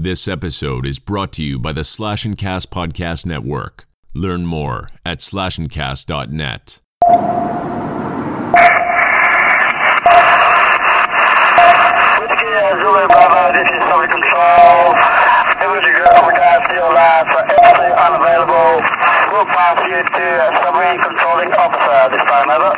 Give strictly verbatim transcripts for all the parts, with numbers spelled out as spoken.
This episode is brought to you by the Slash and Cast Podcast Network. Learn more at slash and cast dot net. Zulu Bravo, this is Solid Control. Image overcast, still live, so absolutely unavailable. We'll pass you to submarine controlling officer this time, over.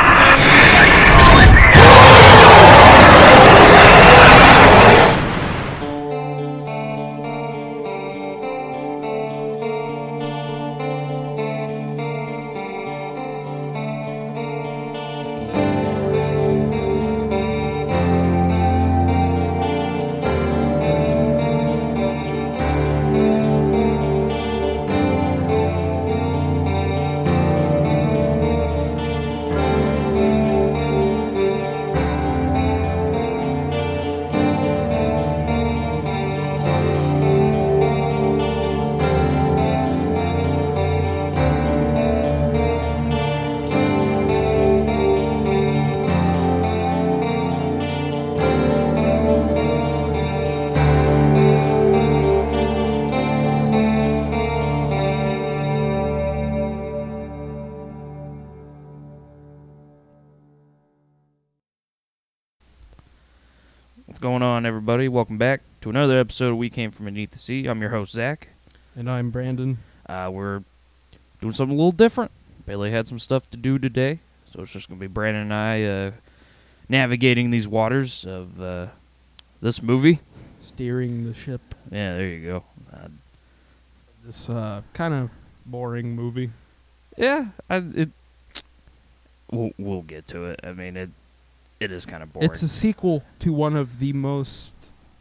What's going on, everybody? Welcome back to another episode of We Came From Beneath the Sea. I'm your host, Zach. And I'm Brandon. Uh, we're doing something a little different. Bailey had some stuff to do today, so it's just going to be Brandon and I uh, navigating these waters of uh, this movie. Steering the ship. Yeah, there you go. Uh, This uh, kind of boring movie. yeah, I, it. We'll, we'll get to it. I mean, it. It is kind of boring. It's a sequel to one of the most,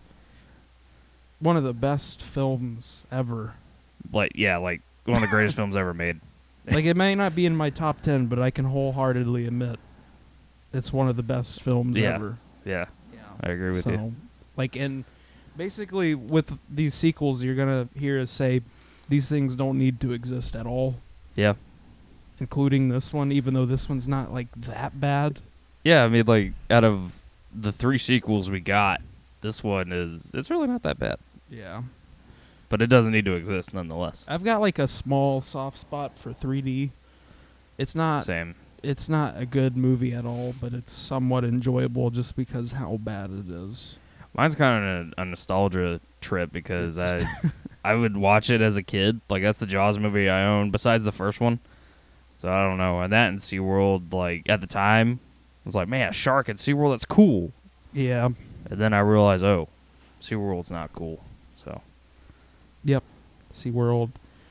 one of the best films ever. like yeah, like one of the greatest films ever made. Like, it may not be in my top ten, but I can wholeheartedly admit it's one of the best films Yeah. ever. Yeah, I agree with so, you. Like, and basically with these sequels, you're going to hear us say these things don't need to exist at all. Yeah. Including this one, even though this one's not, like, that bad. Yeah, I mean, like, out of the three sequels we got, this one is, it's really not that bad. Yeah. But it doesn't need to exist nonetheless. I've got, like, a small soft spot for three D. It's not Same. it's not a good movie at all, but it's somewhat enjoyable just because how bad it is. Mine's kind of a, a nostalgia trip because I I would watch it as a kid. Like, that's the Jaws movie I own, besides the first one. So I don't know. And that and SeaWorld, like, at the time, I was like, man, a shark at SeaWorld, that's cool. Yeah. And then I realized, oh, SeaWorld's not cool. So, Yep. SeaWorld.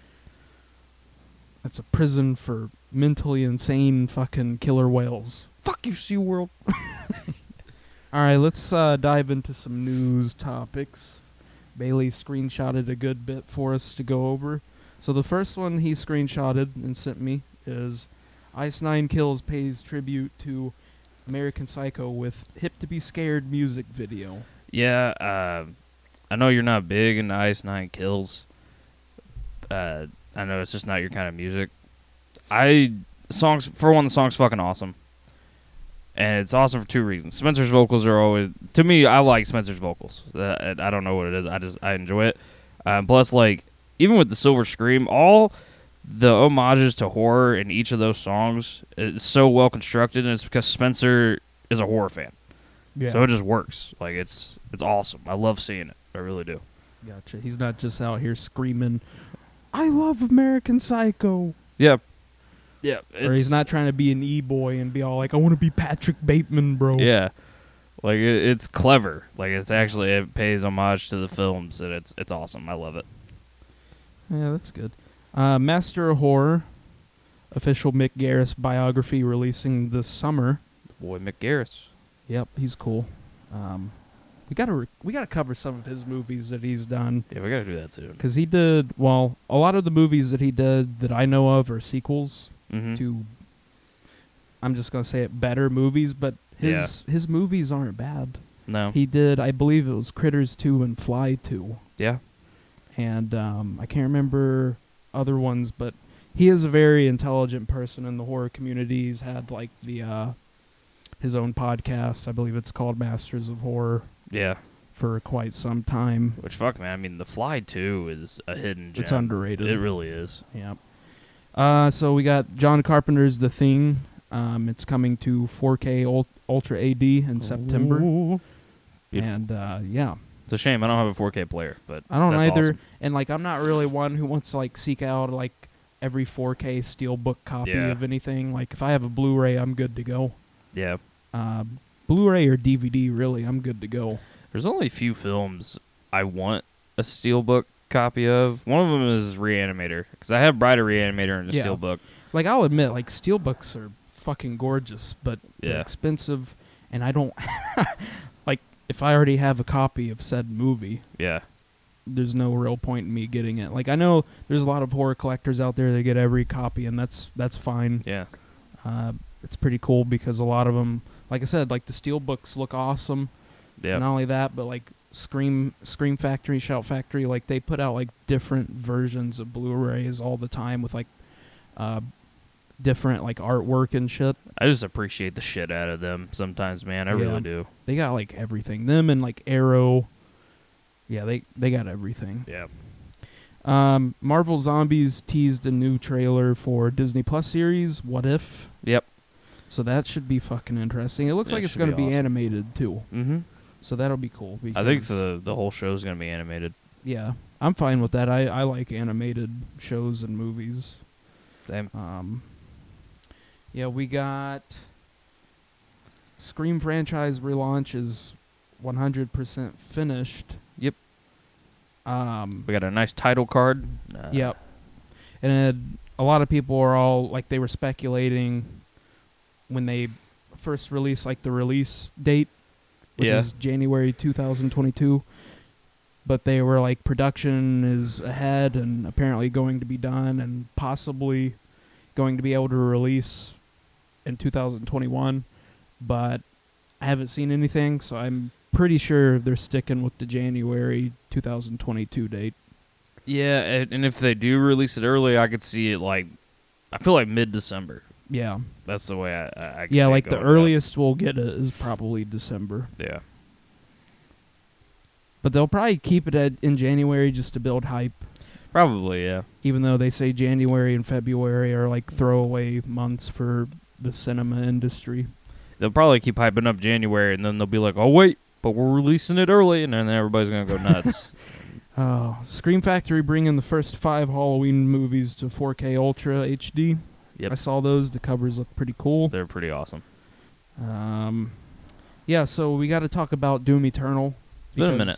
It's a prison for mentally insane fucking killer whales. fuck you, SeaWorld. All right, let's uh, dive into some news topics. Bailey screenshotted a good bit for us to go over. So the first one he screenshotted and sent me is Ice Nine Kills pays tribute to American Psycho with Hip to Be Scared music video. Yeah, uh, I know you're not big into Ice Nine Kills. Uh, I know it's just not your kind of music. I songs for one, the song's fucking awesome, and it's awesome for two reasons. Spencer's vocals are always, to me, I like Spencer's vocals. Uh, I don't know what it is. I just I enjoy it. Um, plus, like, even with the Silver Scream, all the homages to horror in each of those songs is so well constructed, and it's because Spencer is a horror fan. Yeah. So it just works. Like, it's it's awesome. I love seeing it. I really do. Gotcha. He's not just out here screaming, I love American Psycho. Yeah. Yeah. Or he's not trying to be an e-boy and be all like, I want to be Patrick Bateman, bro. Yeah. Like, it, it's clever. Like, it's actually, it pays homage to the films, and it's it's awesome. I love it. Yeah, that's good. Uh, Master of Horror, official Mick Garris biography releasing this summer. Boy, Mick Garris. Yep, he's cool. Um, we gotta re- we gotta cover some of his movies that he's done. Yeah, we gotta do that soon. Cause he did well. A lot of the movies that he did that I know of are sequels Mm-hmm. to. I'm just gonna say it, better movies, but his his movies aren't bad. No. He did, I believe it was Critters two and Fly two. Yeah. And um, I can't remember other ones, but he is a very intelligent person in the horror community. He's had like the uh, his own podcast. I believe it's called Masters of Horror. Yeah. for quite some time. Which, fuck, man, I mean, The Fly two is a hidden gem. It's underrated. It really is. Yeah. Uh, so we got John Carpenter's The Thing. Um, it's coming to four K ul- Ultra A D in September. Ooh. Beautiful. And, uh, yeah. It's a shame I don't have a four K player, but I don't that's either. awesome. And, like, I'm not really one who wants to, like, seek out, like, every four K steelbook copy Yeah. of anything. Like, if I have a Blu-ray, I'm good to go. Yeah. Uh, Blu-ray or D V D, really, I'm good to go. There's only a few films I want a steelbook copy of. One of them is Reanimator, because I have Brighter Reanimator in the Yeah. steelbook. Like, I'll admit, like, steelbooks are fucking gorgeous, but they're Yeah. expensive, and I don't... like, if I already have a copy of said movie, Yeah. there's no real point in me getting it. Like, I know there's a lot of horror collectors out there that get every copy, and that's that's fine. Yeah. Uh, it's pretty cool because a lot of them, like I said, like, the steelbooks look awesome. Yeah. Not only that, but, like, Scream Scream Factory, Shout Factory, like, they put out, like, different versions of Blu-rays all the time with, like, uh, different, like, artwork and shit. I just appreciate the shit out of them sometimes, man. I Yeah. really do. They got, like, everything. Them and, like, Arrow. Yeah, they, they got everything. Yeah. Um, Marvel Zombies teased a new trailer for Disney Plus series, What If? Yep. So that should be fucking interesting. It looks Yeah, like it it's should going to be be awesome. animated, too. Mm-hmm. So that'll be cool. I think because- the the whole show is going to be animated. Yeah, I'm fine with that. I, I like animated shows and movies. Same. Um, yeah, we got Scream franchise relaunch is one hundred percent finished. Yep. Um, We got a nice title card. Uh, yep. And it, a lot of people are all, like, they were speculating when they first released, like, the release date, which Yeah. is January two thousand twenty-two. But they were like, production is ahead and apparently going to be done and possibly going to be able to release in two thousand twenty-one. But I haven't seen anything, so I'm pretty sure they're sticking with the January two thousand twenty-two date. Yeah, and, and if they do release it early, I could see it like, I feel like mid-December. Yeah. That's the way I, I, I could Yeah, see it like the going earliest we'll get it is probably December. down. Yeah. But they'll probably keep it at, in January just to build hype, Probably, yeah. even though they say January and February are like throwaway months for the cinema industry. They'll probably keep hyping up January, and then they'll be like, oh, wait, but we're releasing it early, and then everybody's going to go nuts. Oh, Scream Factory bringing the first five Halloween movies to four K Ultra H D. Yep. I saw those. The covers look pretty cool. They're pretty awesome. Um, yeah, so we got to talk about Doom Eternal. It's been a minute.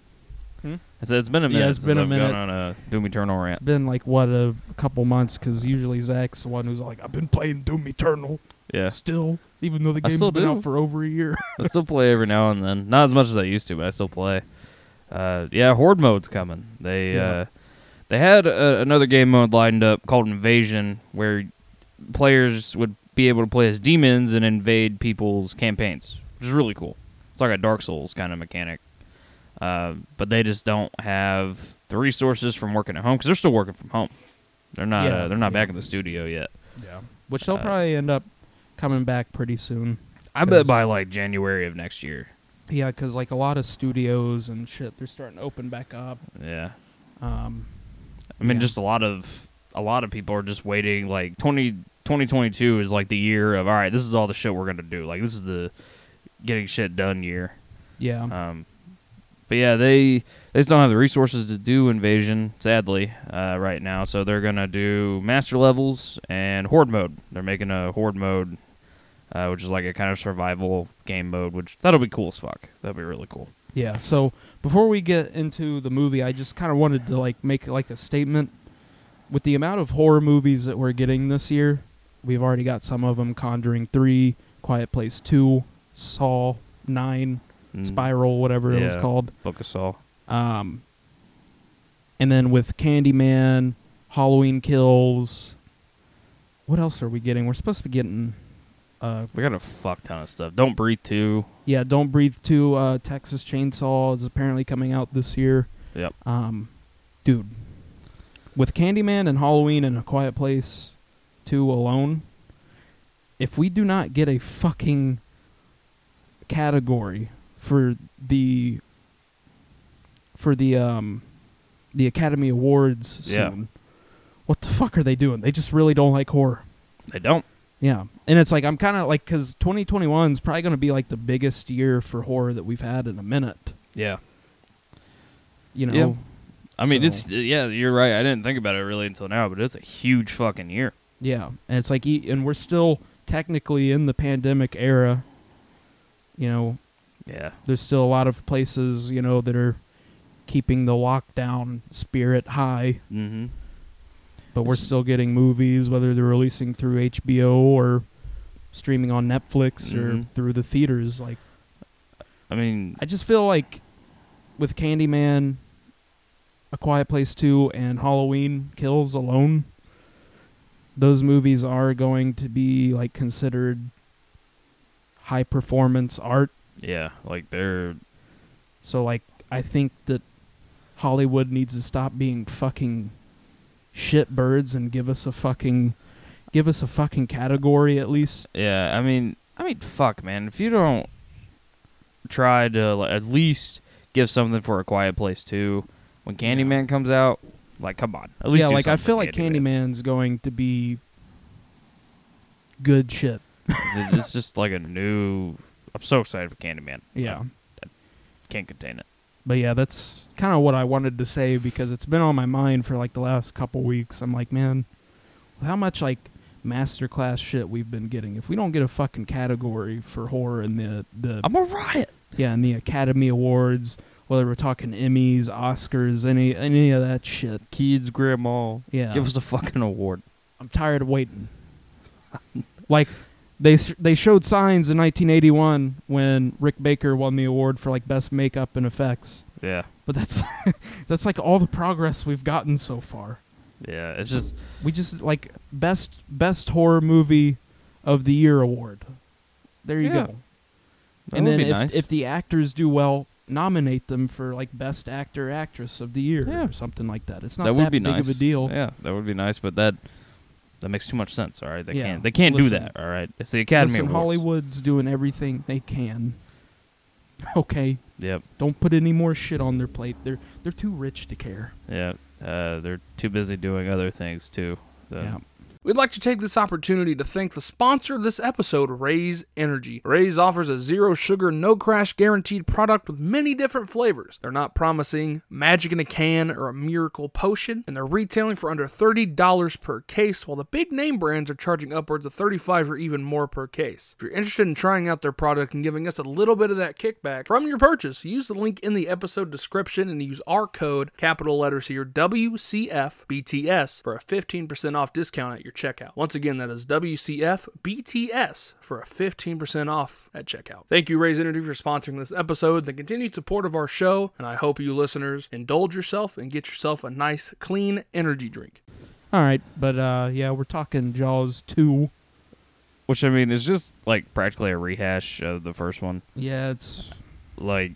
I said it's been a minute Yeah, it's since been a I've minute. gone on a Doom Eternal rant. It's been like, what, a couple months, because usually Zach's the one who's like, I've been playing Doom Eternal Yeah. still, even though the I game's still been do. out for over a year. I still play every now and then. Not as much as I used to, but I still play. Uh, yeah, Horde mode's coming. They Yeah. uh, they had uh, another game mode lined up called Invasion, where players would be able to play as demons and invade people's campaigns, which is really cool. It's like a Dark Souls kind of mechanic. Uh, but they just don't have the resources from working at home because they're still working from home. They're not. Yeah, uh, they're not yeah. back in the studio yet. Yeah. Which they'll Uh, probably end up coming back pretty soon. I bet 'Cause- by like January of next year. Yeah, because like a lot of studios and shit, they're starting to open back up. Yeah. Um, I mean, Yeah. just a lot of a lot of people are just waiting. Like twenty, twenty twenty-two is like the year of all right. This is all the shit we're gonna do. Like this is the getting shit done year. yeah. Um, but yeah, they they just don't have the resources to do Invasion, sadly, uh, right now. So they're gonna do Master Levels and Horde mode. They're making a Horde mode, uh, which is like a kind of survival game mode. Which that'll be cool as fuck. That'll be really cool. Yeah, so before we get into the movie, I just kind of wanted to like make like a statement. With the amount of horror movies that we're getting this year, we've already got some of them: Conjuring three, Quiet Place two, Saw nine, Mm, Spiral, whatever it was yeah. called. Book of Saw. Um, and then with Candyman, Halloween Kills. What else are we getting? We're supposed to be getting. Uh, We got a fuck ton of stuff. Don't Breathe two. yeah, Don't Breathe two. Uh, Texas Chainsaw is apparently coming out this year. Yep. Um, dude, with Candyman and Halloween and A Quiet Place two alone, if we do not get a fucking category for the for the um, the Academy Awards Yeah. soon. What the fuck are they doing? They just really don't like horror. They don't. Yeah, and it's like I'm kind of like because twenty twenty-one is probably going to be like the biggest year for horror that we've had in a minute. Yeah. You know. Yeah. I mean, So- it's yeah. You're right. I didn't think about it really until now, but it's a huge fucking year. Yeah, and it's like, e- and we're still technically in the pandemic era. You know, Yeah. there's still a lot of places, you know, that are keeping the lockdown spirit high, Mm-hmm. but we're still getting movies, whether they're releasing through H B O or streaming on Netflix or Mhm. through the theaters. Like, I mean, I just feel like with Candyman, A Quiet Place two, and Halloween Kills alone, those movies are going to be like considered high performance art. yeah, like they're So like I think that Hollywood needs to stop being fucking shitbirds and give us a fucking give us a fucking category at least. yeah. I mean, I mean, fuck, man. If you don't try to like, at least give something for A Quiet Place two when Candyman comes out, like, come on, at least Yeah, do like I something feel for like Candyman's going to be good shit. It's just like a new. I'm so excited for Candyman. Yeah. I can't contain it. But yeah, that's kind of what I wanted to say because it's been on my mind for like the last couple weeks. I'm like, man, how much like masterclass shit we've been getting. If we don't get a fucking category for horror in the the I'm a riot. yeah, in the Academy Awards, whether we're talking Emmys, Oscars, any any of that shit. Kids, grandma, Yeah. give us a fucking award. I'm tired of waiting. Like they s- they showed signs in nineteen eighty-one when Rick Baker won the award for like best makeup and effects. Yeah, But that's that's like all the progress we've gotten so far. yeah. It's just We just like best best horror movie of the year award. There you Yeah. go. that And would then be if nice. if the actors do well, nominate them for like best actor actress of the year Yeah. or something like that. It's not that that, would be big nice. of a deal. Yeah, that would be nice. But that that makes too much sense. All right, they Yeah. can't. They can't do Listen. that. All right, it's the Academy Listen, Awards. Hollywood's doing everything they can. Okay, Yep. don't put any more shit on their plate. They're they're too rich to care. Yeah. Uh, they're too busy doing other things too. So. Yeah. We'd like to take this opportunity to thank the sponsor of this episode, Raise Energy. Raise offers a zero sugar, no crash guaranteed product with many different flavors. They're not promising magic in a can or a miracle potion, and they're retailing for under thirty dollars per case, while the big name brands are charging upwards of thirty-five dollars or even more per case. If you're interested in trying out their product and giving us a little bit of that kickback from your purchase, use the link in the episode description and use our code, capital letters here, W C F B T S, for a fifteen percent off discount at your checkout. Once again, that is W C F B T S for a fifteen percent off at checkout. Thank you, Raise Energy, for sponsoring this episode and the continued support of our show, and I hope you listeners indulge yourself and get yourself a nice, clean energy drink. All right, but uh, yeah, we're talking Jaws two. Which I mean is just like practically a rehash of the first one. Yeah, it's Like,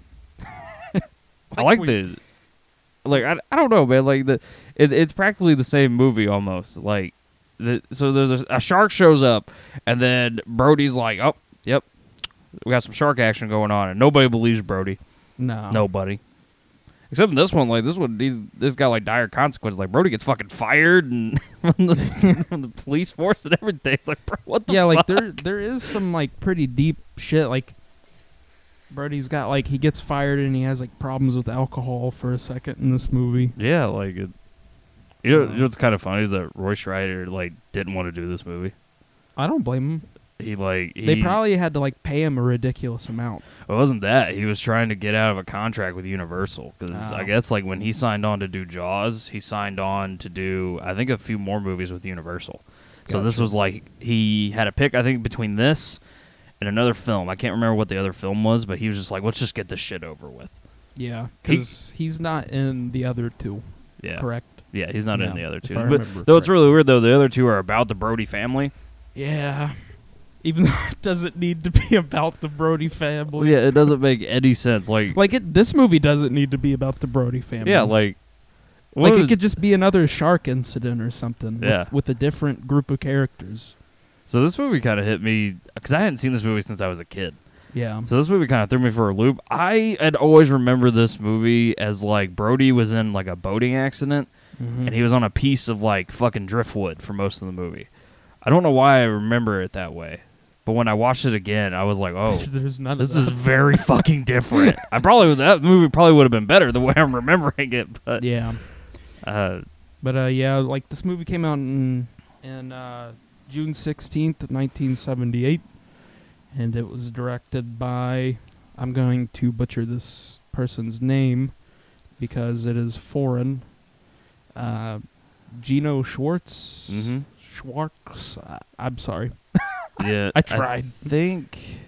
I like we- the. Like I, I don't know, man. Like the it, it's practically the same movie almost. Like the so there's a, a shark shows up, and then Brody's like, oh, yep, we got some shark action going on, and nobody believes Brody. no, Nobody. Except in this one, like this one, these this got like dire consequences. Like Brody gets fucking fired and from the, from the police force and everything. It's like, bro, what the yeah, like fuck? there there is some like pretty deep shit. Like Brody's got like he gets fired and he has like problems with alcohol for a second in this movie. Yeah, like it. You know, you know what's kind of funny is that Roy Schreider like didn't want to do this movie. I don't blame him. He like he, They probably had to like pay him a ridiculous amount. it wasn't that he was trying to get out of a contract with Universal because Oh. I guess like when he signed on to do Jaws, he signed on to do I think a few more movies with Universal. So this Gotcha. was like he had a pick I think between this and another film. I can't remember what the other film was, but he was just like, let's just get this shit over with. Yeah, He- because he's not in the other two. Yeah, Correct. yeah, he's not Yeah, in the other if two. I But remember though it's correct. really weird though, the other two are about the Brody family. Yeah. Even though it doesn't need to be about the Brody family. Well, yeah, it doesn't make any sense. Like, Like it, this movie doesn't need to be about the Brody family. yeah, like, like what it was- could just be another shark incident or something. Yeah. With, with a different group of characters. So this movie kind of hit me because I hadn't seen this movie since I was a kid. Yeah. So this movie kind of threw me for a loop. I had always remembered this movie as like Brody was in like a boating accident, Mhm. and he was on a piece of like fucking driftwood for most of the movie. I don't know why I remember it that way, but when I watched it again, I was like, oh, There's none this of is that. very fucking different. I probably that movie probably would have been better the way I'm remembering it, but Yeah. uh, But uh, yeah, like this movie came out in in uh, June sixteenth, nineteen seventy-eight, and it was directed by, I'm going to butcher this person's name because it is foreign. Uh, Gino Schwartz. Mhm. Schwartz. I, I'm sorry. yeah, I tried. I think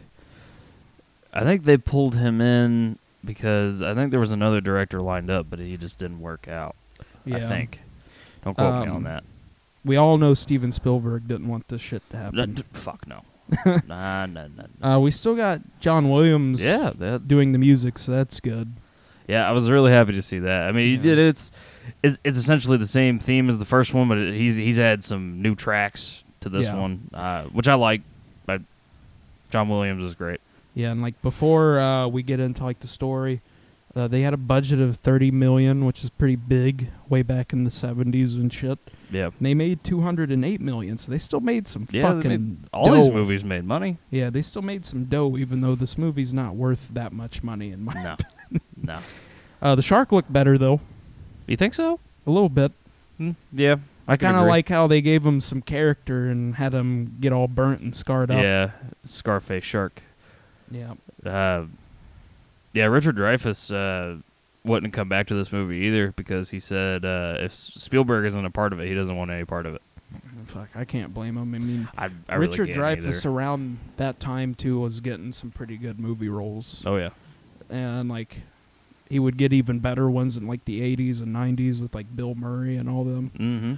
I think they pulled him in because I think there was another director lined up, but he just didn't work out. I think. Don't quote me on Um, that. We all know Steven Spielberg didn't want this shit to N- happen. d- fuck no. nah, nah, nah. Uh, we still got John Williams Yeah, that, doing the music, so that's good. yeah. I was really happy to see that. I mean, he Yeah. did it's, it's it's essentially the same theme as the first one, but it, he's he's had some new tracks to this Yeah. one, uh, which I like. But John Williams is great. Yeah, and like before uh, we get into like the story, uh, they had a budget of thirty million, which is pretty big, way back in the seventies and shit. Yeah, And they made two hundred and eight million, so they still made some yeah. they fucking made- all these dough. movies made money. Yeah, they still made some dough, even though this movie's not worth that much money in my. No, no. Uh, the shark looked better though, You think so? a little bit. Hmm, yeah, I, I can kind of agree. like how they gave him some character and had him get all burnt and scarred up. Yeah, Scarface shark. Yeah. Uh, yeah, Richard Dreyfuss uh, wouldn't come back to this movie either because he said uh, if Spielberg isn't a part of it, he doesn't want any part of it. Fuck, I can't blame him. I mean, I, I Richard really can't Dreyfuss either. around that time too was getting some pretty good movie roles, Oh yeah, and like he would get even better ones in like the eighties and nineties with like Bill Murray and all them.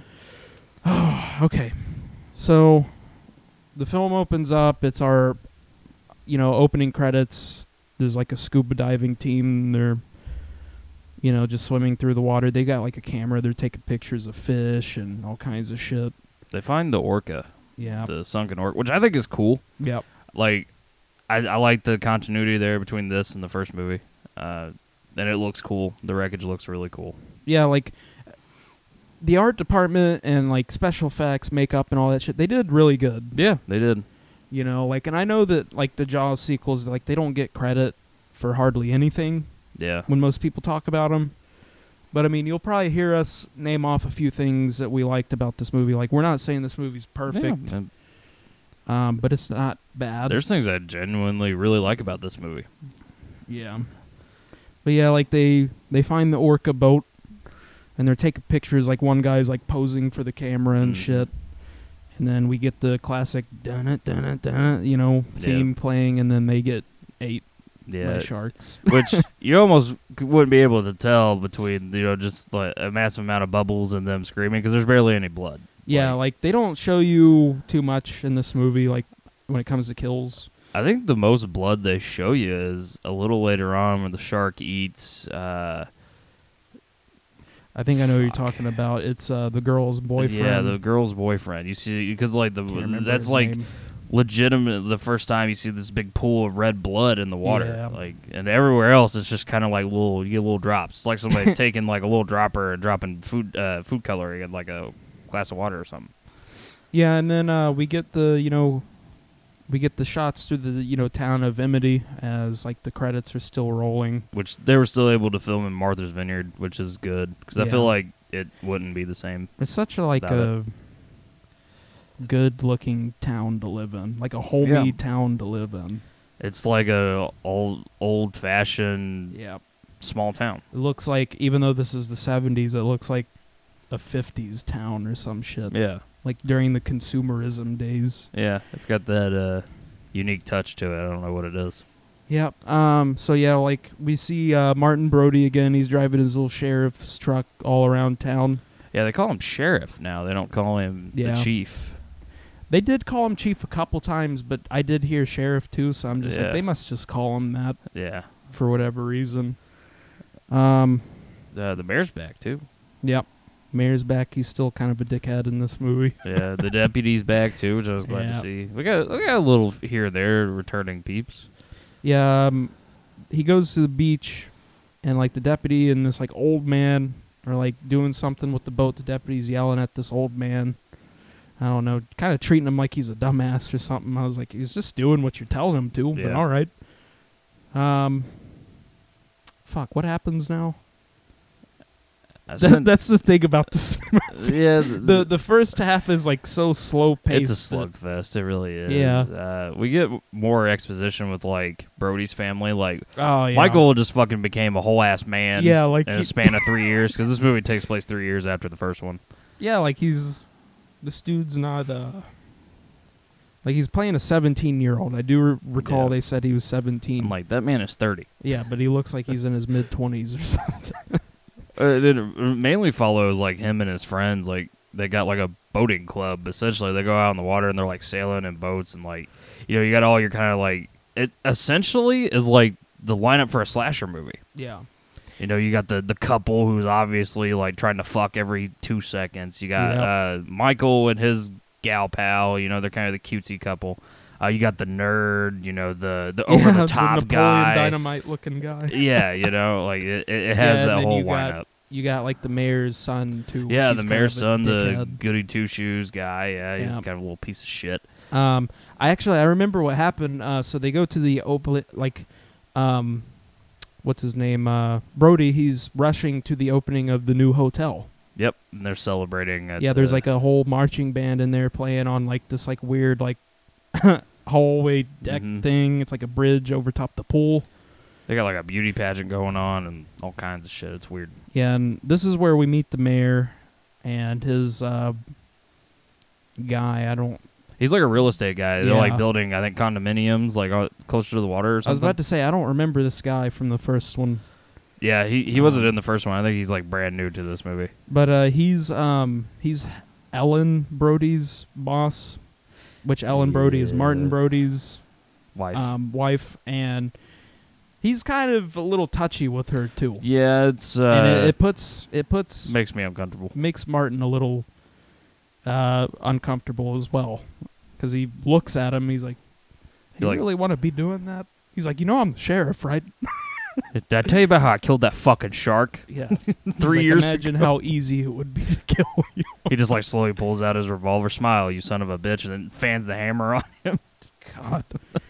mm-hmm. Okay, so the film opens up. It's our, you know, opening credits. There's like a scuba diving team. They're, you know, just swimming through the water. They got like a camera. They're taking pictures of fish and all kinds of shit. They find the orca, Yeah. the sunken orca, which I think is cool. Yep. Like, I, I like the continuity there between this and the first movie, uh, and it looks cool. The wreckage looks really cool. Yeah, like the art department and like special effects, makeup, and all that shit. They did really good. Yeah, they did. You know, like, and I know that like the Jaws sequels, like they don't get credit for hardly anything Yeah, when most people talk about them. But I mean, you'll probably hear us name off a few things that we liked about this movie. Like, we're not saying this movie's perfect, Yeah, and um, but it's not bad. there's things I genuinely really like about this movie. Yeah. But yeah, like they they find the orca boat, and they're taking pictures. Like one guy's like posing for the camera and Mhm. shit. And then we get the classic dun it dun it dun it, you know, theme Yeah. playing, and then they get ate Yeah, by sharks. which you almost c- wouldn't be able to tell between, you know, just like a massive amount of bubbles and them screaming because there's barely any blood. Yeah, Like, like they don't show you too much in this movie, like when it comes to kills. I think the most blood they show you is a little later on when the shark eats. Uh, I think I know what you're Fuck. talking about. It's uh, the girl's boyfriend. Yeah, the girl's boyfriend. You see, because like the Can't remember that's his like name. legitimate. The first time you see this big pool of red blood in the water, Yeah. like, and everywhere else it's just kind of like little, you get little drops. It's like somebody taking like a little dropper and dropping food, uh, food coloring in like a glass of water or something. Yeah, and then uh, we get the you know, we get the shots through the you know town of Emity as like the credits are still rolling. Which they were still able to film in Martha's Vineyard, which is good because I Yeah. feel like it wouldn't be the same. It's such a like Without a good-looking town to live in, like a homey Yeah. town to live in. It's like a old old fashioned Yeah, small town. it looks like even though this is the seventies, it looks like a fifties town or some shit. Yeah, Like during the consumerism days. yeah. It's got that uh, unique touch to it. I don't know what it is. Yep. Um. So yeah, like we see uh, Martin Brody again. He's driving his little sheriff's truck all around town. Yeah, they call him sheriff now. They don't call him Yeah. the chief. They did call him chief a couple times, but I did hear sheriff too. So I'm just Yeah. like, they must just call him that Yeah. for whatever reason. Um. Uh, the mayor's back too. Yep. Mayor's back. He's still kind of a dickhead in this movie. Yeah, the deputy's back too, which I was glad Yeah. to see. We got we got a little here and there returning peeps. Yeah, um, he goes to the beach, and like the deputy and this like old man are like doing something with the boat. The deputy's yelling at this old man. I don't know, kind of treating him like he's a dumbass or something. I was like, he's just doing what you're telling him to. Yeah. But all right. Um. Fuck. What happens now? I That, sent- that's the thing about this. yeah, the The first half is like so slow paced. it's a slugfest. It really is. Yeah. Uh, we get more exposition with like Brody's family. Like Oh yeah. Michael just fucking became a whole ass man. Yeah, like in he- a span of three years because this movie takes place three years after the first one. Yeah, like he's this dude's not uh like he's playing a seventeen year old. I do re- recall Yeah. they said he was seventeen. I'm like, that man is thirty. Yeah, but he looks like he's in his mid twenties or something. Uh, it mainly follows like him and his friends. Like they got like a boating club. Essentially, they go out in the water and they're like sailing in boats and like you know you got all your kind of like it. Essentially, is like the lineup for a slasher movie. Yeah. You know, you got the the couple who's obviously like trying to fuck every two seconds. You got Yep. uh, Michael and his gal pal. You know, they're kind of the cutesy couple. Uh, you got the nerd. You know, the the over the top Napoleon guy. Dynamite looking guy. Yeah, you know, like it, it has Yeah, and that then whole you got lineup. You got like the mayor's son too. which Yeah, he's the kind mayor's of a son, the dickhead. goody two shoes guy. Yeah, he's Yeah. kind of a little piece of shit. Um, I actually I remember what happened. Uh, so they go to the open like, um, what's his name? Uh, Brody. He's rushing to the opening of the new hotel. Yep, and they're celebrating. At Yeah, there's the- like a whole marching band in there playing on like this like weird like hallway deck Mhm. thing. It's like a bridge over top the pool. they got like a beauty pageant going on and all kinds of shit. It's weird. Yeah, and this is where we meet the mayor and his uh, guy. I don't. He's like a real estate guy. They're Yeah. like building, I think, condominiums like uh, closer to the water or I was something. about to say I don't remember this guy from the first one, Yeah, he he wasn't in the first one. I think he's like brand new to this movie. but uh, he's um he's Ellen Brody's boss, which Ellen Brody is Martin Yeah. Brody's Wife. um, wife, and he's kind of a little touchy with her too. yeah, it's uh, and it, it puts it puts makes me uncomfortable. makes Martin a little uh, uncomfortable as well, because he looks at him. He's like, "You You're like- really want to be doing that?" He's like, "You know, I'm the sheriff, right?" Did I tell you about how I killed that fucking shark? Yeah. Three He's like, years Imagine ago. how easy it would be to kill you. He just like slowly pulls out his revolver. Smile, you son of a bitch, and then fans the hammer on him. God.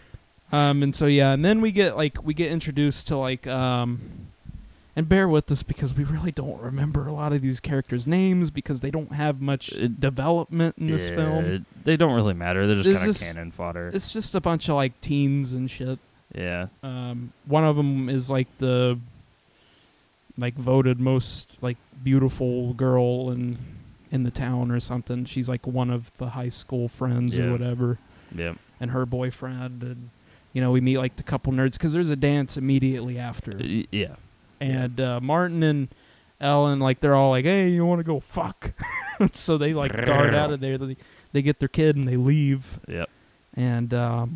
um, and so yeah, and then we get like we get introduced to like um, and bear with us because we really don't remember a lot of these characters' names because they don't have much It- development in this Yeah, film. it- they don't really matter. They're just It's kind of just- cannon fodder. It's just a bunch of like teens and shit. Yeah. Um, one of them is like the like voted most like beautiful girl in in the town or something. She's like one of the high school friends Yeah. or whatever, Yep. and her boyfriend. And you know, we meet like the couple nerds because there's a dance immediately after. Y- Yeah. And uh, Martin and Ellen, like they're all like, "Hey, you want to go fuck?" So they like dart out of there. They, they get their kid and they leave. Yep. And um,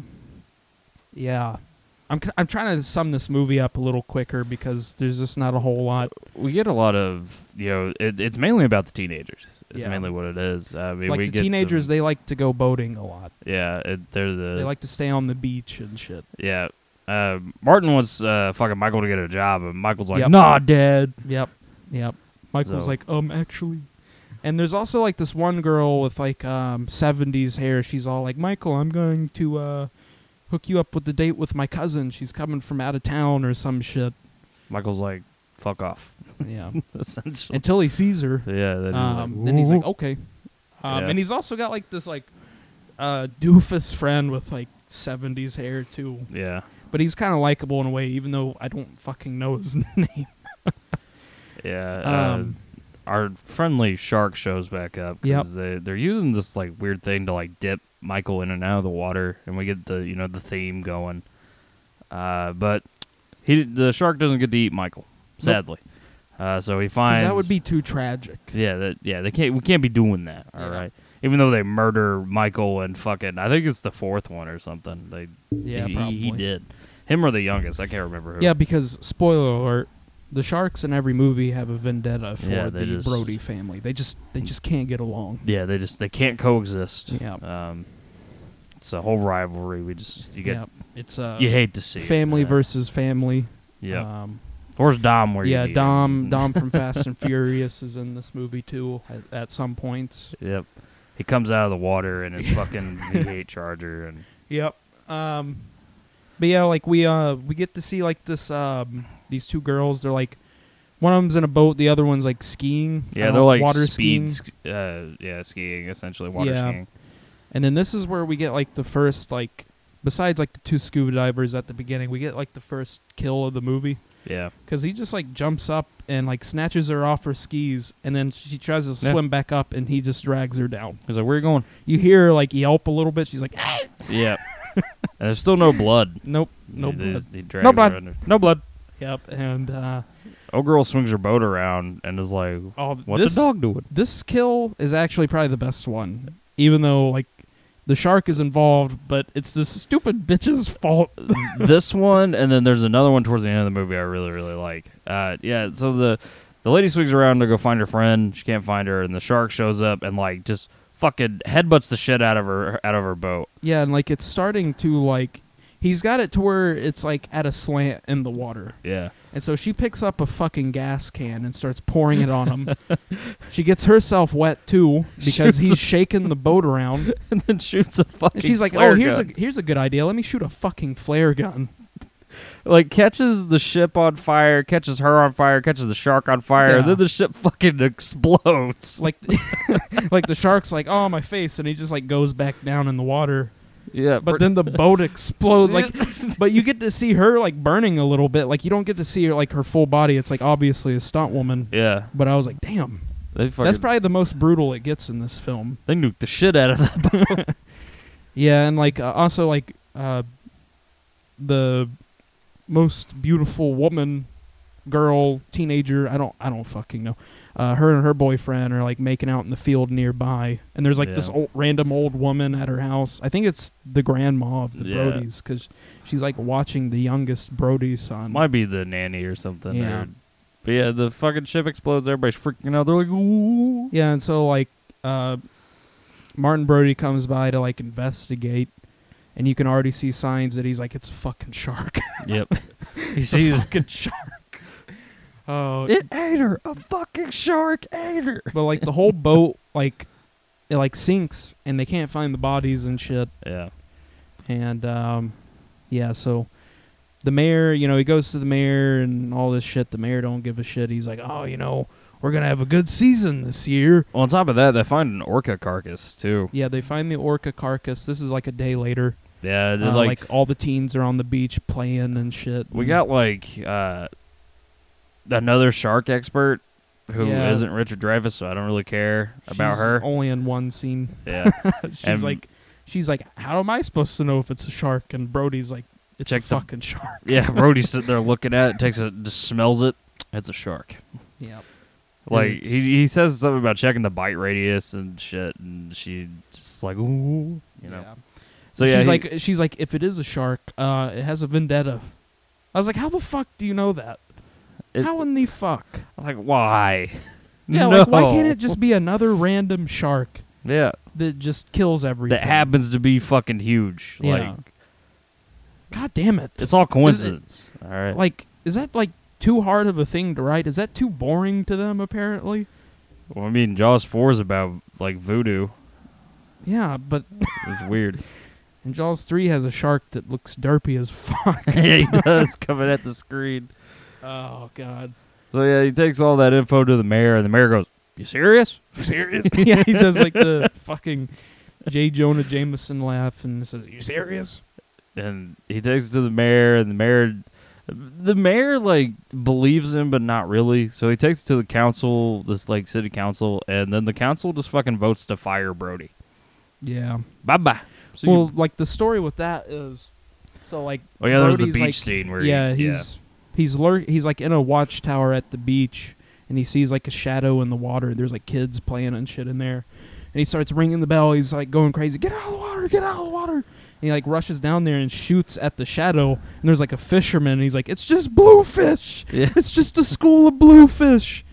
yeah, I'm c- I'm trying to sum this movie up a little quicker because there's just not a whole lot. We get a lot of, you know, it, it's mainly about the teenagers. It's Yeah. mainly what it is. I mean, Like we the get teenagers, some- they like to go boating a lot. yeah, it, they're the. They like to stay on the beach and shit. Yeah. Uh, Martin wants uh, fucking Michael to get a job, and Michael's like, Yep. "Nah, Dad." Yep, yep. Michael's So- like, um, actually. And there's also like this one girl with like um seventies hair. She's all like, Michael, I'm going to uh hook you up with the date with my cousin. She's coming from out of town or some shit. Michael's like, "Fuck off." Yeah. Essentially. Until he sees her. Yeah. Then he's Um, like, then he's like, "Ooh." okay. Um, Yeah. And he's also got like this like uh, doofus friend with like seventies hair too. Yeah. But he's kind of likable in a way, even though I don't fucking know his name. Yeah. Um, uh, our friendly shark shows back up because they they're using this like weird thing to like dip Michael in and out of the water, and we get the you know the theme going. Uh, but he the shark doesn't get to eat Michael, sadly. Uh, so he 'Cause finds that would be too tragic. yeah that yeah they can't we can't be doing that. All right, Yeah. even though they murder Michael and fucking I think it's the fourth one or something. They Yeah, he, probably. he did him or the youngest. I can't remember who. Yeah, because spoiler alert, the sharks in every movie have a vendetta for Yeah, the they just- Brody family. They just they just can't get along. yeah they just they can't coexist. Yeah. Um, it's a whole rivalry. We just you get yeah, it's uh, you hate to see family it, versus family. Yeah. Um, Where's Dom? Where yeah, you Dom. Dom from Fast and Furious is in this movie too. At, at some points. Yep. He comes out of the water in his fucking V eight Charger, and Yep. Um, but yeah, like we uh we get to see like this um these two girls. They're like one of them's in a boat, the other one's like skiing. yeah, uh, they're like water speed, skiing. sk- uh, yeah, skiing essentially, water Yeah. skiing. And then this is where we get like the first like besides like the two scuba divers at the beginning, we get like the first kill of the movie. Yeah, Because he just like jumps up and like snatches her off her skis, and then she tries to Yeah. swim back up, and he just drags her down. he's like, "Where are you going?" You hear her like yelp a little bit. She's like, ah! Yeah, and there's still no blood. Nope, no He- blood. he drags No her blood. under- No blood. Yep, and uh, Old girl swings her boat around and is like, oh, "What this the dog doing?" this kill is actually probably the best one, even though like the shark is involved, but it's this stupid bitch's fault. This one, and then there's another one towards the end of the movie I really, really like. Uh, yeah, so the the lady swings around to go find her friend. She can't find her, and the shark shows up and like just fucking headbutts the shit out of her out of her boat. Yeah, and like it's starting to like he's got it to where it's like at a slant in the water. Yeah, And so she picks up a fucking gas can and starts pouring it on him. She gets herself wet too because Shoots he's a- shaking the boat around. and then shoots a fucking. And she's like, flare "Oh, here's gun. a here's a good idea. Let me shoot a fucking flare gun." like catches the ship on fire, catches her on fire, catches the shark on fire, and Yeah. then the ship fucking explodes. Like, like the shark's like, "Oh, my face," and he just like goes back down in the water. yeah, But then the boat explodes. Like, but you get to see her like burning a little bit. Like you don't get to see her like her full body. It's like obviously a stunt woman. yeah, But I was like, damn, they fucking that's probably the most brutal it gets in this film. they nuked the shit out of that boat. Yeah, and like uh, also like uh, the most beautiful woman, girl, teenager. I don't I don't fucking know. Uh, her and her boyfriend are like making out in the field nearby, and there's like this Yeah. old, random old woman at her house. I think it's the grandma of the Yeah. Brodies because she's like watching the youngest Brody son. Might be the nanny or something. Yeah. Or, but yeah, the fucking ship explodes. Everybody's freaking out. They're like, "Ooh!" Yeah, and so like uh, Martin Brody comes by to like investigate, and you can already see signs that he's like, it's a fucking shark. Yep. He It's a sees fucking shark. Oh, it ate her. A fucking shark ate her. but like the whole boat, like it like sinks, and they can't find the bodies and shit. Yeah. And um, yeah, so the mayor, you know, he goes to the mayor and all this shit. The mayor don't give a shit. He's like, oh, you know, we're gonna have a good season this year. Well, on top of that, they find an orca carcass too. Yeah, they find the orca carcass. This is like a day later. Yeah, they're Uh, like, like all the teens are on the beach playing and shit. we and- got like uh, another shark expert who Yeah. not Richard Dreyfuss, so I don't really care about She's her. only in one scene. Yeah. she's And- like, she's like, how am I supposed to know if it's a shark? And Brody's like, it's Check a the- fucking shark. Yeah, Brody's sitting there looking at it, takes it, just smells it. It's a shark. Yeah. Like It's- he he says something about checking the bite radius and shit, and she just like ooh, you know. Yeah. So yeah, she's he- like, she's like, if it is a shark, uh, it has a vendetta. I was like, how the fuck do you know that? It- how in the fuck? like why? Yeah, no. like why can't it just be another random shark Yeah, that just kills everything? that happens to be fucking huge. Yeah. Like God damn it! it's all coincidence. All right. Like, is that like too hard of a thing to write? Is that too boring to them? Apparently. Well, I mean, Jaws four is about like voodoo. Yeah, but It's weird. and Jaws three has a shark that looks derpy as fuck. Yeah, he does coming at the screen. Oh God. So yeah, he takes all that info to the mayor, and the mayor goes, "You serious? You serious?" Yeah, he does like the fucking J. Jonah Jameson laugh and says, "You serious?" And he takes it to the mayor, and the mayor, the mayor like believes him, but not really. So he takes it to the council, this like city council, and then the council just fucking votes to fire Brody. Yeah. Bye bye. So well, you, like the story with that is, so like. oh yeah, there's the Brody's, beach like- scene where Yeah, he, he's he's lur- he's like in a watchtower at the beach, and he sees like a shadow in the water. There's like kids playing and shit in there, and he starts ringing the bell. He's like going crazy. Get out of the water! Get out of the water! And he like rushes down there and shoots at the shadow. And there's like a fisherman. And he's like, "It's just bluefish. Yeah. It's just a school of bluefish."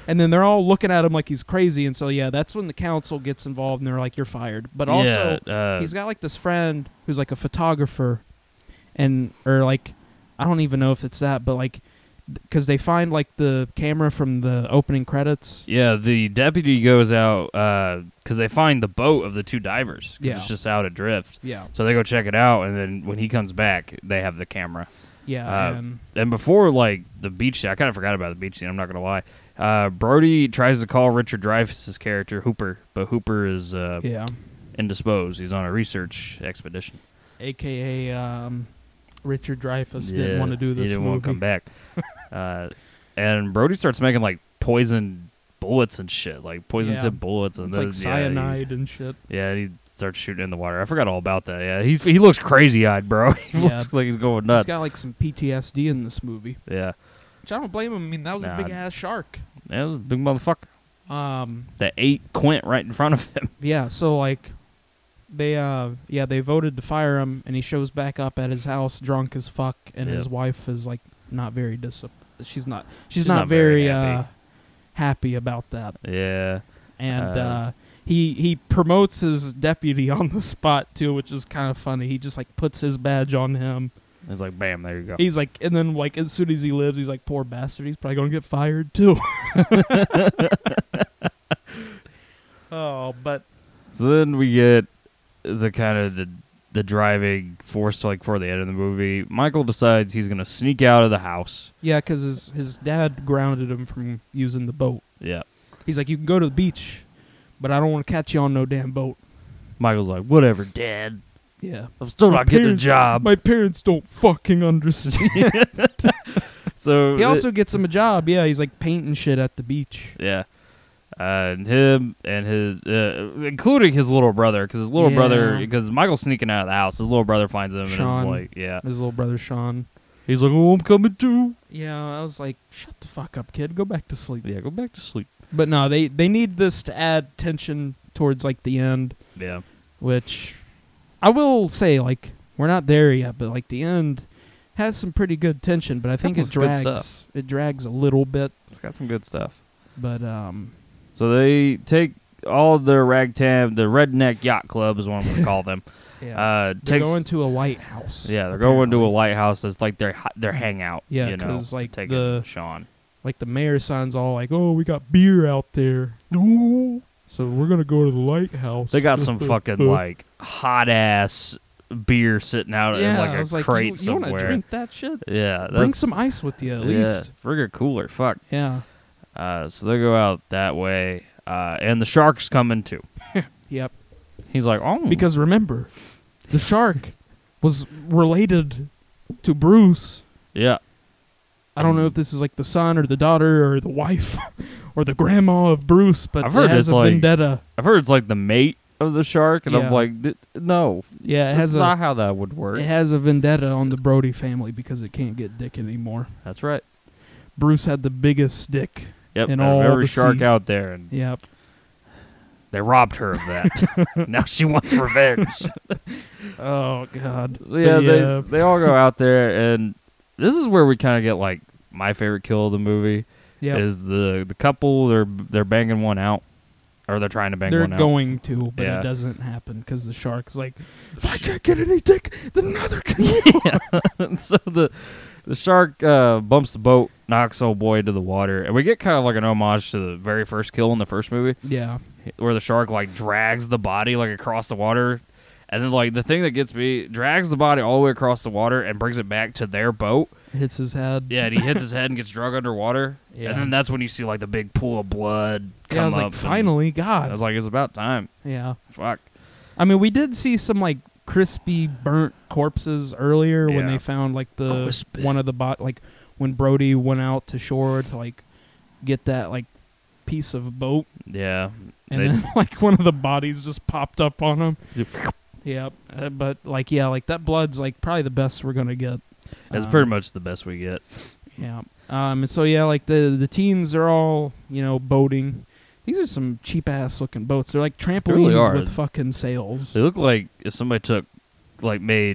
And then they're all looking at him like he's crazy. And so, yeah, that's when the council gets involved, and they're like, you're fired. But also, yeah, uh, he's got, like, this friend who's, like, a photographer. And, or, like, I don't even know if it's that, but, like, because they find, like, the camera from the opening credits. Yeah, the deputy goes out because they find the boat of the two divers. 'Cause Yeah. it's just out adrift. Yeah. So they go check it out, and then when he comes back, they have the camera. Yeah. Uh, and And before, like, the beach scene, I kind of forgot about the beach scene, I'm not going to lie. Uh, Brody tries to call Richard Dreyfuss's character, Hooper, but Hooper is uh, yeah. indisposed. He's on a research expedition. A K A Um, Richard Dreyfuss Yeah, didn't want to do this He didn't movie. want to come back. uh, and Brody starts making, like, poison bullets and shit, like poison Yeah. tip bullets. And It's then, like yeah, he- cyanide and shit. Yeah, he starts shooting in the water. I forgot all about that. Yeah, he's he looks crazy eyed, bro. He Yeah. looks like he's going He's nuts. got like some P T S D in this movie. Yeah, Which I don't blame him. I mean, that was Nah. a big ass shark. yeah, it was a big motherfucker Um, that ate Quint right in front of him. yeah. So like, they uh, yeah, they voted to fire him, and he shows back up at his house drunk as fuck, and Yep. his wife is like not very dis. She's not. She's, She's not, not very very, happy. uh, happy about that. Yeah, And Uh, uh, he he promotes his deputy on the spot too, which is kind of funny. He just like puts his badge on him. it's like bam, there you go. He's like, and then like as soon as he lives, he's like, poor bastard, he's probably gonna get fired too. Oh, but So then we get the kind of the the driving force like for the end of the movie. Michael decides he's gonna sneak out of the house. yeah, because his his dad grounded him from using the boat. Yeah, He's like, you can go to the beach, but I don't want to catch you on no damn boat. Michael's like, whatever, Dad. Yeah, I'm still My not getting a parents- job. My parents don't fucking understand. So He the- also gets him a job. Yeah, he's like painting shit at the beach. Yeah. Uh, and him and his, uh, including his little brother, because his little brother, Yeah. because Michael's sneaking out of the house, his little brother finds him Sean. and is like, yeah. His little brother Sean. He's like, oh, I'm coming too. Yeah, I was like, shut the fuck up, kid. Go back to sleep. Yeah, go back to sleep. But no, they they need this to add tension towards like the end, Yeah. which I will say, like, we're not there yet, but like the end has some pretty good tension, but I think got it some good drags stuff. it drags a little bit. It's got some good stuff. But um So they take all of the ragtag, the Redneck Yacht Club is what I'm going to call them. yeah. Uh, they're takes, going to a lighthouse. yeah, they're going to a apparently. lighthouse that's like their hi- their hangout. Yeah, you know, 'cause, like, taking the- Sean. Like the mayor signs all like, "Oh, we got beer out there." Ooh. So we're going to go to the lighthouse. They got some fucking like hot ass beer sitting out yeah, in like I a was like, crate you, you somewhere. want to drink that shit? Yeah, that's Bring some ice with you at yeah, least. friggin' cooler. Fuck. Yeah. Uh, so they go out that way, uh, and the shark's coming too. Yep. He's like, oh, Because remember, the shark was related to Bruce. yeah, I don't know if this is like the son or the daughter or the wife or the grandma of Bruce, but I've heard it has it's a like- vendetta. I've heard it's like the mate of the shark, and Yeah. I'm like, "Th- no, Yeah, it that's has a not how that would work. it has a vendetta on the Brody family because it can't get dick anymore. That's right. Bruce had the biggest dick. Yep, In out of all every the shark sea. out there, and Yep. they robbed her of that. Now she wants revenge. Oh God. So yeah, But yeah. they they all go out there, and this is where we kind of get like my favorite kill of the movie Yep. is the the couple they're they're banging one out, or they're trying to bang They're one out. going to, but Yeah. it doesn't happen because the shark's like, if I can't get any dick, then neither can you. And so the the shark uh, bumps the boat, knocks old boy into the water, and we get kind of like an homage to the very first kill in the first movie, Yeah. where the shark like drags the body like across the water, and then like the thing that gets me drags the body all the way across the water and brings it back to their boat. Hits his head. Yeah, and he hits his head and gets drug underwater, Yeah. and then that's when you see like the big pool of blood come Yeah, I was up. like, and finally, God. I was like, it's about time. Yeah. Fuck. I mean, we did see some like crispy burnt corpses earlier when Yeah. they found like the Crispy. one of the bot like when Brody went out to shore to like get that like piece of boat, Yeah. and They- then like one of the bodies just popped up on him. Yep. Uh, but like yeah, like that blood's like probably the best we're gonna get. That's Um, pretty much the best we get. Yeah. Um. And so yeah, like the the teens are all you know boating. These are some cheap ass looking boats. They're like trampolines really are. with fucking sails. They look like if somebody took, like, made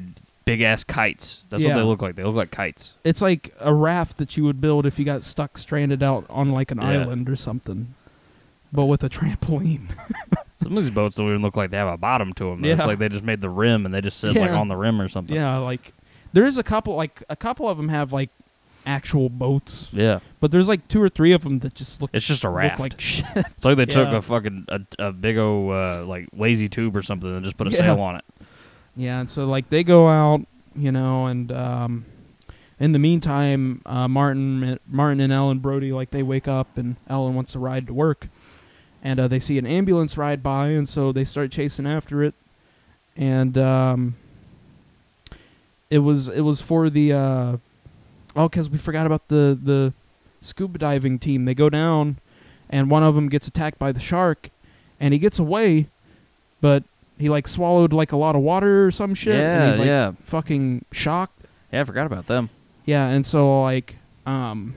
big ass kites. That's Yeah. what they look like. They look like kites. It's like a raft that you would build if you got stuck stranded out on like an Yeah. island or something, but with a trampoline. Some of these boats don't even look like they have a bottom to them. Yeah. It's like they just made the rim and they just sit like Yeah. on the rim or something. Yeah, like there's a couple, like a couple of them have like actual boats, Yeah. but there's like two or three of them that just look It's just a look raft. like shit. It's like they took Yeah. a fucking a, a big old uh, like lazy tube or something and just put a Yeah. sail on it. Yeah, and so like they go out, you know, and um, in the meantime, uh, Martin, Martin and Ellen Brody, like they wake up and Ellen wants to ride to work, and uh, they see an ambulance ride by, and so they start chasing after it, and um, it was it was for the uh, oh, because we forgot about the the scuba diving team. They go down, and one of them gets attacked by the shark, and he gets away, but he like swallowed like a lot of water or some shit, Yeah, and he's like yeah. fucking shocked. Yeah, I forgot about them. Yeah, and so like um